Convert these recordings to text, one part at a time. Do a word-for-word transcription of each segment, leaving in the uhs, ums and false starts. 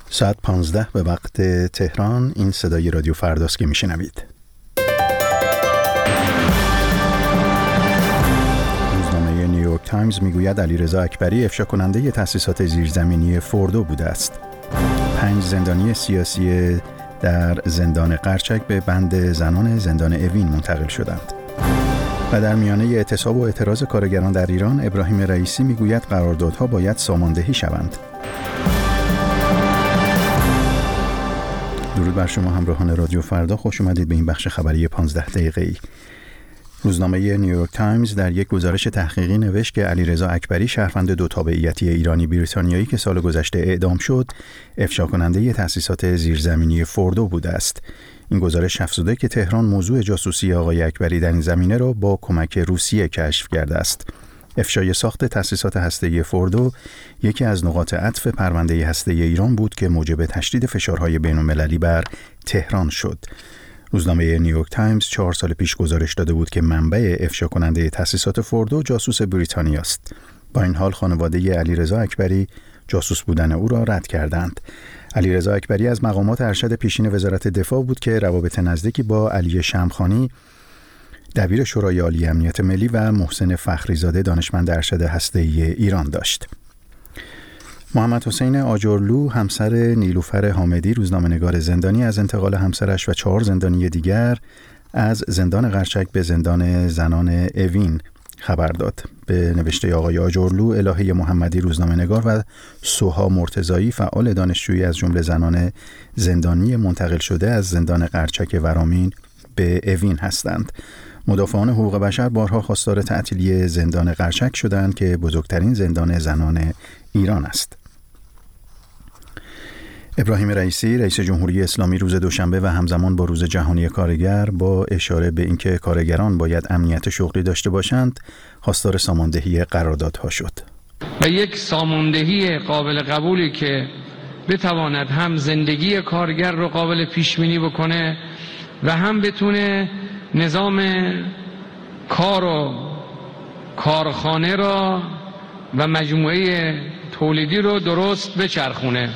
ساعت پانزده به وقت تهران. این صدای رادیو فرداست که میشنوید. روزنامه نیویورک تایمز میگوید علیرضا اکبری افشا کننده تأسیسات زیرزمینی فوردو بوده است. پنج زندانی سیاسی در زندان قرچک به بند زنان زندان اوین منتقل شدند. و در میانه اعتصاب و اعتراض کارگران در ایران، ابراهیم رئیسی میگوید قراردادها باید ساماندهی شوند. درود بر شما همراهان رادیو فردا، خوش اومدید به این بخش خبری پانزده دقیقه‌ای. روزنامه نیویورک تایمز در یک گزارش تحقیقی نوشت که علیرضا اکبری، شهروند دو تابعیتی ایرانی بریتانیایی که سال گذشته اعدام شد، افشا کننده تأسیسات زیرزمینی فوردو بوده است. این گزارش افزوده که تهران موضوع جاسوسی آقای اکبری در این زمینه را با کمک روسیه کشف کرده است. افشای ساخت تأسیسات هسته‌ای فوردو یکی از نقاط عطف پرونده هسته‌ای ایران بود که موجب تشدید فشارهای بین‌المللی بر تهران شد. روزنامه نیویورک تایمز چهار سال پیش گزارش داده بود که منبع افشا کننده تأسیسات فوردو جاسوس بریتانیا است. با این حال خانواده علیرضا اکبری جاسوس بودن او را رد کردند. علیرضا اکبری از مقامات ارشد پیشین وزارت دفاع بود که روابط نزدیکی با علی شمخانی، دبیر شورای عالی امنیت ملی، و محسن فخریزاده، دانشمند ارشد هسته‌ای ایران داشت. محمد حسین آجرلو، همسر نیلوفر حامدی، روزنامه‌نگار زندانی، از انتقال همسرش و چهار زندانی دیگر از زندان قرچک به زندان زنان اوین خبر داد. به نوشته آقای آجرلو، الهه محمدی، روزنامه‌نگار، و سوها مرتضایی، فعال دانشجویی، از جمله زنان زندانی منتقل شده از زندان قرچک ورامین به اوین هستند. مدافعان حقوق بشر بارها خواستار تعطیلی زندان قرچک شدند که بزرگترین زندان زنان ایران است. ابراهیم رئیسی، رئیس جمهوری اسلامی، روز دوشنبه و همزمان با روز جهانی کارگر، با اشاره به اینکه کارگران باید امنیت شغلی داشته باشند، خواستار ساماندهی قراردادها شد. و یک ساماندهی قابل قبولی که بتواند هم زندگی کارگر رو قابل پیش بینی بکنه و هم بتونه نظام کار و کارخانه را و مجموعه تولیدی رو درست بچرخونه.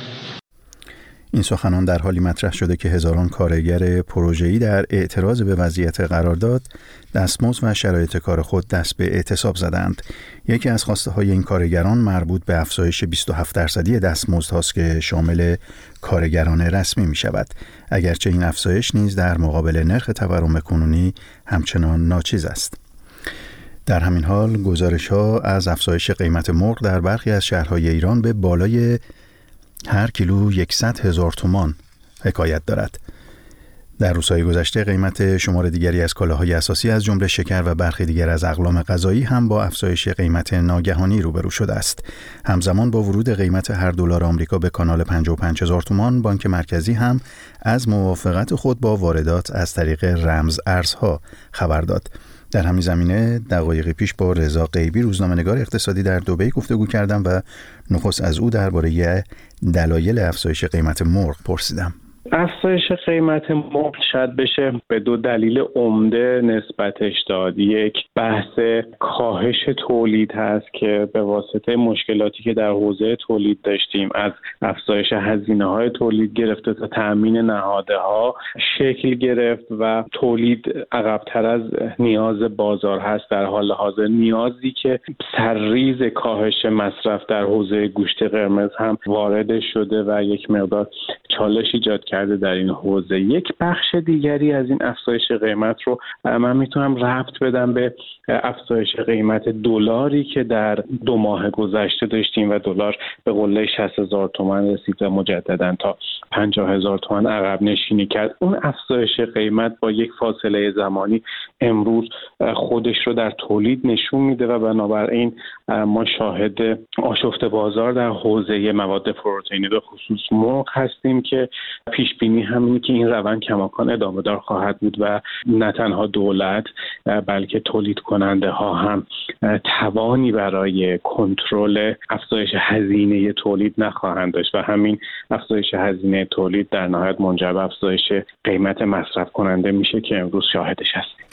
این سخنان در حالی مطرح شده که هزاران کارگر پروژه‌ای در اعتراض به وضعیت قرارداد، دستمزد و شرایط کار خود دست به اعتصاب زدند. یکی از خواسته‌های این کارگران مربوط به افزایش بیست و هفت درصدی دستمزد هاست که شامل کارگران رسمی می شود. اگرچه این افزایش نیز در مقابل نرخ تورم کنونی همچنان ناچیز است. در همین حال گزارش‌ها از افزایش قیمت مرغ در برخی از شهرهای ایران به بالای هر کیلو صد هزار تومان حکایت دارد. در روزهای گذشته قیمت شمار دیگری از کالاهای اساسی از جمله شکر و برخی دیگر از اقلام غذایی هم با افزایش قیمت ناگهانی روبرو شده است. همزمان با ورود قیمت هر دلار آمریکا به کانال پنجاه و پنج هزار تومان، بانک مرکزی هم از موافقت خود با واردات از طریق رمز ارزها خبر داد. در همین زمینه دقایقی پیش با رضا غیبی، روزنامه‌نگار اقتصادی در دبی، گفتگو کردم و نخست از او درباره دلایل افزایش قیمت مرغ پرسیدم. افزایش قیمت مرغ شاید بشه به دو دلیل عمده نسبتش داد. یک، بحث کاهش تولید هست که به واسطه مشکلاتی که در حوزه تولید داشتیم، از افزایش هزینه‌های تولید گرفته تا تأمین نهادها شکل گرفت و تولید عقب‌تر از نیاز بازار هست. در حال حاضر نیازی که سرریز کاهش مصرف در حوزه گوشت قرمز هم وارد شده و یک مقدار چالش ایجاد کرده در این حوزه. یک بخش دیگری از این افزایش قیمت رو من میتونم ربط بدم به افزایش قیمت دلاری که در دو ماه گذشته داشتیم و دلار به قله شصت هزار تومان رسید و مجددا تا پنجاه هزار تومان عقب نشینی کرد. اون افزایش قیمت با یک فاصله زمانی امروز خودش رو در تولید نشون میده و بنابراین ما شاهد آشفت بازار در حوزه مواد پروتئینی به خصوص مرغ هستیم که پیش بینی همینه که این روند کماکان ادامه دار خواهد بود و نه تنها دولت بلکه تولید کننده ها هم توانی برای کنترل افزایش هزینه تولید نخواهند داشت و همین افزایش هزینه تولید در نهایت منجر به افزایش قیمت مصرف کننده میشه که امروز شاهدش هستیم.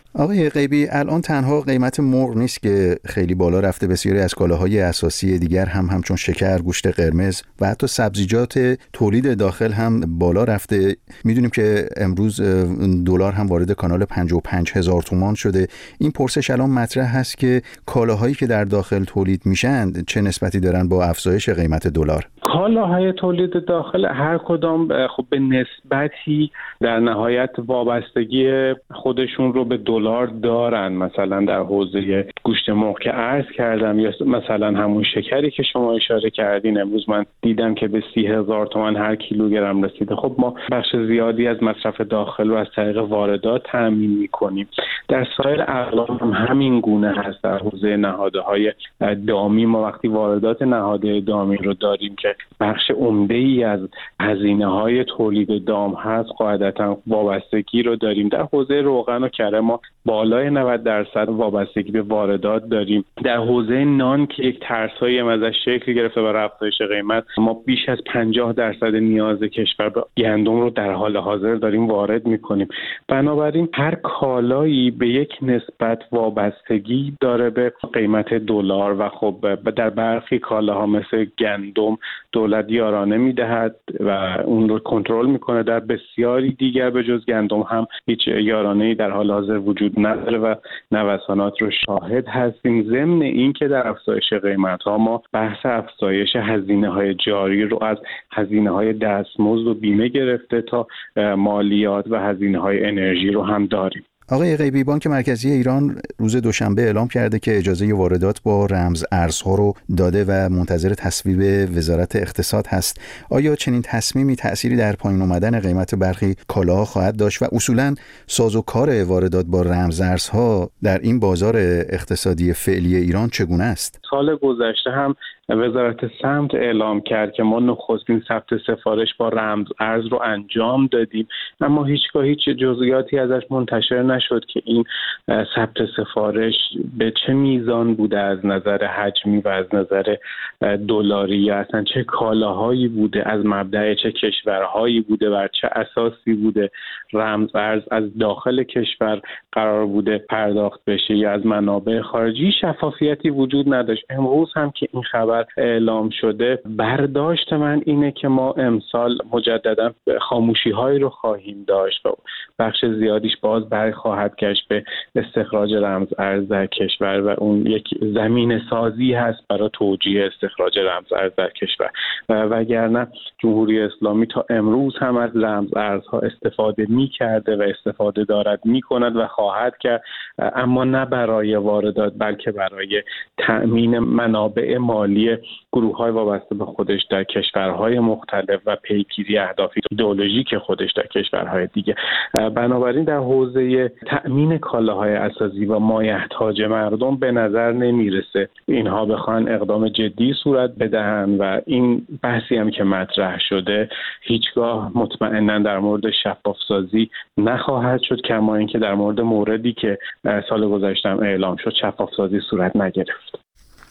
آقای غیبی، الان تنها قیمت مرغ نیست که خیلی بالا رفته، بسیاری از کالاهای اساسی دیگر هم همچون شکر، گوشت قرمز و حتی سبزیجات تولید داخل هم بالا رفته. میدونیم که امروز دلار هم وارد کانال پنجاه و پنج هزار تومان شده. این پرسش الان مطرح هست که کالاهایی که در داخل تولید میشن چه نسبتی دارن با افزایش قیمت دلار؟ کالاهای تولید داخل هر کدام خب به نسبتی در نهایت وابستگی خودشون رو به دلار دارن. مثلا در حوزه گوشت مرغ که عرض کردم یا مثلا همون شکری که شما اشاره کردین، امروز من دیدم که به سی هزار تومان هر کیلوگرم رسیده. خب ما بخش زیادی از مصرف داخل رو از طریق واردات تامین میکنیم. در سایر اقلام هم همین گونه هست. در حوزه نهادهای دامی ما وقتی واردات نهادهای دامی رو داریم که بخش عمده‌ای از هزینه‌های تولید دام هست، قاعدتاً وابستگی رو داریم. در حوزه روغن و کره ما بالای نود درصد وابستگی به واردات داریم. در حوزه نان که یک ترسایی ازش شکل گرفته برای افزایش قیمت، ما بیش از پنجاه درصد نیاز کشور به گندم رو در حال حاضر داریم وارد می‌کنیم. بنابراین هر کالایی به یک نسبت وابستگی داره به قیمت دلار و خب در برخی کالاها مثل گندم دولت یارانه میدهد و اون رو کنترل میکنه. در بسیاری دیگر به جز گندم هم هیچ یارانه‌ای در حال حاضر وجود نداره و نوسانات رو شاهد هستیم. ضمن این که در افزایش قیمت ها ما بحث افزایش هزینه های جاری رو از هزینه های دستمزد و بیمه گرفته تا مالیات و هزینه های انرژی رو هم داریم. آقای غیبی، بانک مرکزی ایران روز دوشنبه اعلام کرده که اجازه واردات با رمز ارزها رو داده و منتظر تصویب وزارت اقتصاد هست. آیا چنین تصمیمی تأثیری در پایین اومدن قیمت برخی کالاها خواهد داشت و اصولاً سازوکار واردات با رمز ارزها در این بازار اقتصادی فعلی ایران چگونه است؟ سال گذشته هم وزارت سمت اعلام کرد که ما نخستین ثبت سفارش با رمز ارز رو انجام دادیم، اما هیچگاه هیچ جزئیاتی ازش منتشر نشد که این ثبت سفارش به چه میزان بوده از نظر حجمی و از نظر دلاری، یا اصلا چه کالاهایی بوده، از مبدأ چه کشورهایی بوده، بر چه اساسی بوده رمز ارز از داخل کشور قرار بوده پرداخت بشه یا از منابع خارجی. شفافیتی وجود نداشت. امروز هم که این خبر اعلام شده، برداشت من اینه که ما امسال مجددا خاموشی هایی رو خواهیم داشت و بخش زیادیش باز برای خواهد گشت به استخراج رمز ارز در کشور و اون یک زمین سازی هست برای توجیه استخراج رمز ارز در کشور. وگرنه جمهوری اسلامی تا امروز هم از رمز ارزها استفاده می کرده و استفاده دارد می کند و خواهد کرد، اما نه برای واردات بلکه برای تأمین منابع مالی گروه‌های وابسته به خودش در کشورهای مختلف و پیگیری اهداف ایدئولوژیک خودش در کشورهای دیگه. بنابراین در حوزه تأمین کالاهای اساسی و مایحتاج مردم به نظر نمیرسه اینها بخوان اقدام جدی صورت بدهن و این بحثی هم که مطرح شده هیچگاه مطمئنا در مورد شفاف سازی نخواهد شد، کما اینکه در مورد موردی که سال گذشته اعلام شد شفاف سازی صورت نگرفت.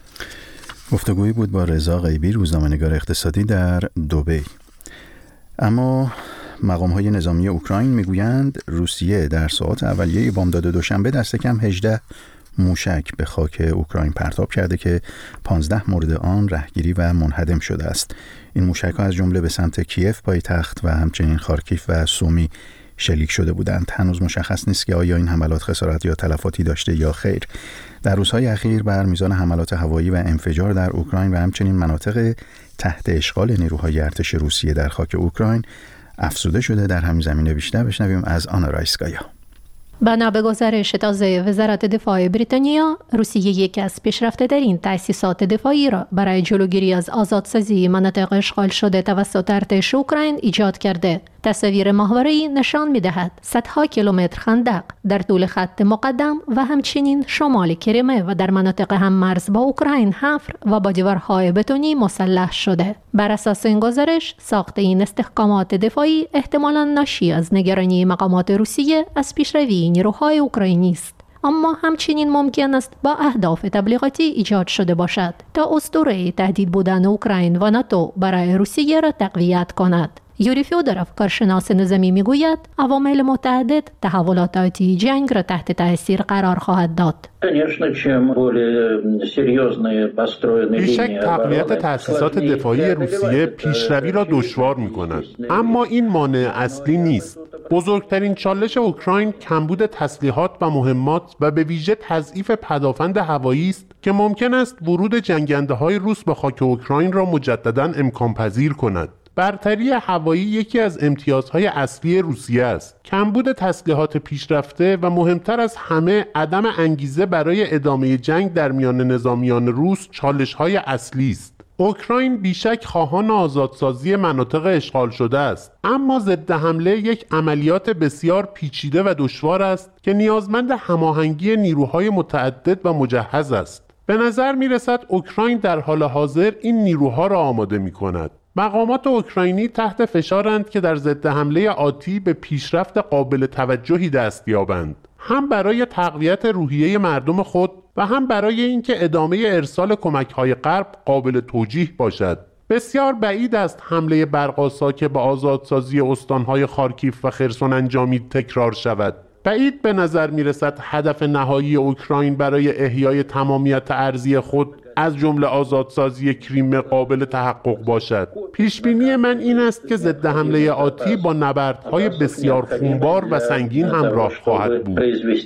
گفتگویی بود با رضا غیبی، روزنامه‌نگار اقتصادی در دبی. اما مقام‌های نظامی اوکراین میگویند روسیه در ساعات اولیه بامداد دوشنبه دست کم هجده موشک به خاک اوکراین پرتاب کرده که پانزده مورد آن رهگیری و منهدم شده است. این موشک‌ها از جمله به سمت کیف پایتخت و همچنین خارکیف و سومی شلیک شده بودند. هنوز مشخص نیست که آیا این حملات خسارت یا تلفاتی داشته یا خیر. در روزهای اخیر بر میزان حملات هوایی و انفجار در اوکراین و همچنین مناطق تحت اشغال نیروهای ارتش روسیه در خاک اوکراین افزوده شده. در همین زمینه بیشتر بشنویم از آنا رایسکایا. بنا به گزارش تازه وزارت دفاع بریتانیا، روسیه یکی از پیشرفته‌ترین تأسیسات دفاعی را برای جلوگیری از آزادسازی مناطق اشغال شده توسط ارتش اوکراین ایجاد کرده. تصاویر ماهواره‌ای نشان می‌دهد صدها کیلومتر خندق در طول خط مقدم و همچنین شمال کریمه و در مناطق هم مرز با اوکراین حفر و با دیوارهای بتونی مسلح شده. بر اساس این گزارش، ساخت این استحکامات دفاعی احتمالاً ناشی از نگرانی مقامات روسیه از پیشروی نیروهای اوکراینی است. اما همچنین ممکن است با اهداف تبلیغاتی ایجاد شده باشد تا اسطوره تهدید بودن اوکراین و ناتو برای روسیه را تقویت کند. یوری فیودروف کارشناس نظامی میگوید عوامل متعدد تحولات آتی جنگ را تحت تاثیر قرار خواهد داد. بیشک تقویت تأسیسات دفاعی روسیه پیشروی را دشوار می‌کند، اما این مانع اصلی نیست. بزرگترین چالش اوکراین کمبود تسلیحات و مهمات و به ویژه تضعیف پدافند هوایی است که ممکن است ورود جنگنده‌های روس به خاک اوکراین را مجدداً امکان پذیر کند. برتری هوایی یکی از امتیازهای اصلی روسیه است. کمبود تسلیحات پیشرفته و مهمتر از همه عدم انگیزه برای ادامه جنگ در میان نظامیان روس چالش‌های اصلی است. اوکراین بیشک خواهان آزادسازی مناطق اشغال شده است، اما ضد حمله یک عملیات بسیار پیچیده و دشوار است که نیازمند هماهنگی نیروهای متعدد و مجهز است. به نظر می رسد اوکراین در حال حاضر این نیروها را آماده می کند. مقامات اوکراینی تحت فشارند که در ضد حمله آتی به پیشرفت قابل توجهی دست یابند، هم برای تقویت روحیه مردم خود و هم برای اینکه ادامه ارسال کمک‌های غرب قابل توجیه باشد. بسیار بعید است حمله برق‌آسا که به آزادسازی استان‌های خارکیف و خرسون انجامید تکرار شود. بعید به نظر می‌رسد هدف نهایی اوکراین برای احیای تمامیت ارضی خود از جمله آزادسازی کریم قابل تحقق باشد. پیشبینی من این است که ضد حمله آتی با نبردهای بسیار خونبار و سنگین همراه خواهد بود.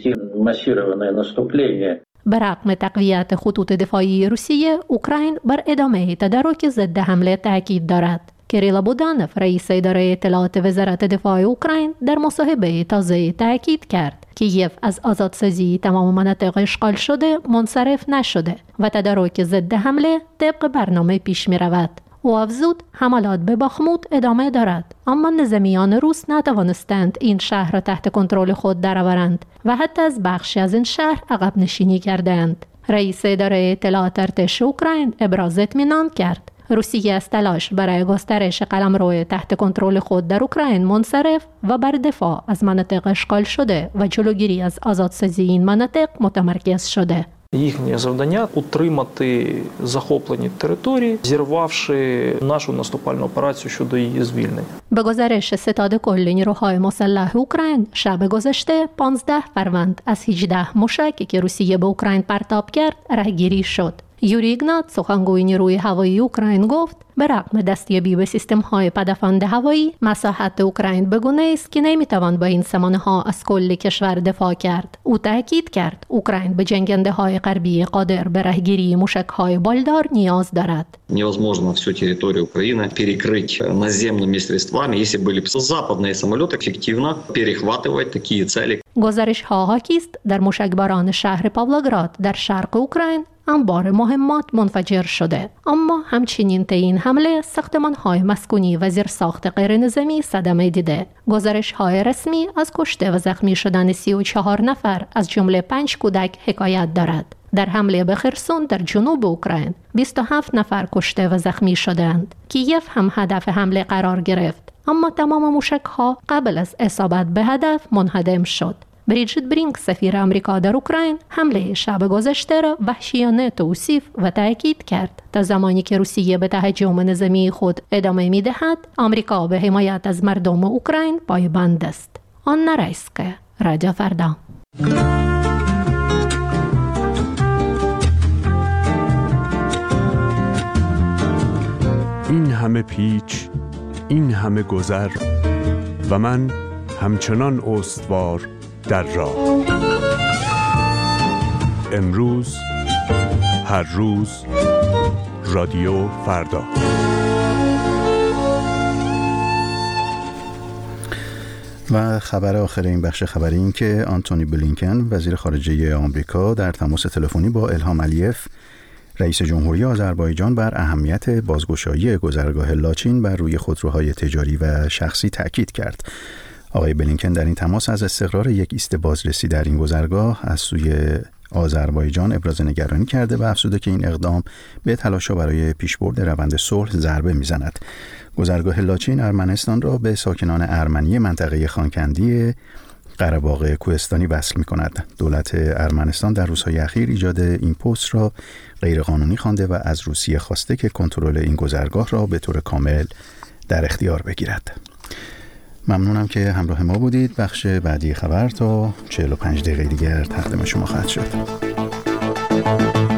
برغم تقویت خطوط دفاعی روسیه، اوکراین بر ادامه تدارک ضد حمله تاکید دارد. کریلا بودانف رئیس اداره اطلاعات وزارت دفاع اوکراین در مصاحبه تازه تاکید کرد که کیف از آزادسازی تمام مناطق اشغال شده منصرف نشده و تدارک ضد حمله طبق برنامه پیش می رود. او افزود حملات به باخموت ادامه دارد، اما نظامیان روس نتوانستند این شهر را تحت کنترل خود درآورند و حتی از بخشی از این شهر عقب نشینی کردند. رئیس اداره اطلاعات ارتش اوکراین ابراز اطمینان کرد روسیه از تلاش برای گسترش قلمرو تحت کنترل خود در اوکراین منصرف و بر دفاع از مناطق اشغال شده و جلوگیری از آزادسازی این مناطق متمرکز شده. Їхнє завдання – утримати захоплені території, зірвавши нашу наступальну операцію щодо її звільнення. به گزارش ستاد کل نیروهای مسلح اوکراین، شب گذشته پانزده فروند از هجده موشکی که روسیه به اوکراین پرتاب کرد رهگیری شد. یوری ایگنات، سخنگوی نیروی هوایی اوکراین، گفت به رغم دستیابی به سیستم‌های پدافند هوایی، مساحت اوکراین به گونه است که نمی‌توان با این سامانه‌ها از کل کشور دفاع کرد. او تاکید کرد اوکراین به جنگنده‌های غربی قادر به رهگیری موشک‌های بالدار نیاز دارد. Невозможно всю территорию Украины перекрыть наземными средствами, если были бы западные самолеты эффективно перехватывать такие цели. گزارش‌ها حاکی است در موشکباران شهر پاولوگراد در شرق اوکراین انبار مهمات منفجر شده، اما همچنین طی این حمله ساختمان‌های مسکونی و زیرساخت غیر نظامی صدمه دیده. گزارش‌های رسمی از کشته و زخمی شدن سی و چهار نفر از جمله پنج کودک حکایت دارد. در حمله به خرسون در جنوب اوکراین بیست و هفت نفر کشته و زخمی شدند. کیف هم هدف حمله قرار گرفت، اما تمام موشک‌ها قبل از اصابت به هدف منهدم شد. بریجیت برینک، سفیر آمریکا در اوکراین، حمله شب گذشته را وحشیانه توصیف و تاکید کرد. تا زمانی که روسیه به تهاجم نظامی خود ادامه می‌دهد، آمریکا به حمایت از مردم اوکراین پایبند است. آنا رایسکا، رادیو فردا. این همه پیچ، این همه گذر و من همچنان استوار در راه. امروز، هر روز، رادیو فردا. و خبر آخر این بخش خبری این که آنتونی بلینکن، وزیر خارجه آمریکا، در تماس تلفنی با الهام علیف، رئیس جمهوری آذربایجان، بر اهمیت بازگشایی گذرگاه لاچین بر روی خودروهای تجاری و شخصی تاکید کرد. آقای بلینکن در این تماس از استقرار یک ایست بازرسی در این گذرگاه از سوی آذربایجان ابراز نگرانی کرده و افزوده که این اقدام به تلاش‌ها برای پیشبرد روند صلح ضربه می‌زند. گذرگاه لاچین ارمنستان را به ساکنان ارمنی منطقه خانکندی قره‌باغ کوهستانی وصل می‌کند. دولت ارمنستان در روزهای اخیر ایجاد این پست را غیرقانونی خوانده و از روسیه خواسته که کنترل این گذرگاه را به طور کامل در اختیار بگیرد. ممنونم که همراه ما بودید. بخش بعدی خبر تا چهل و پنج دقیقه دیگر تقدیم شما خواهد شد.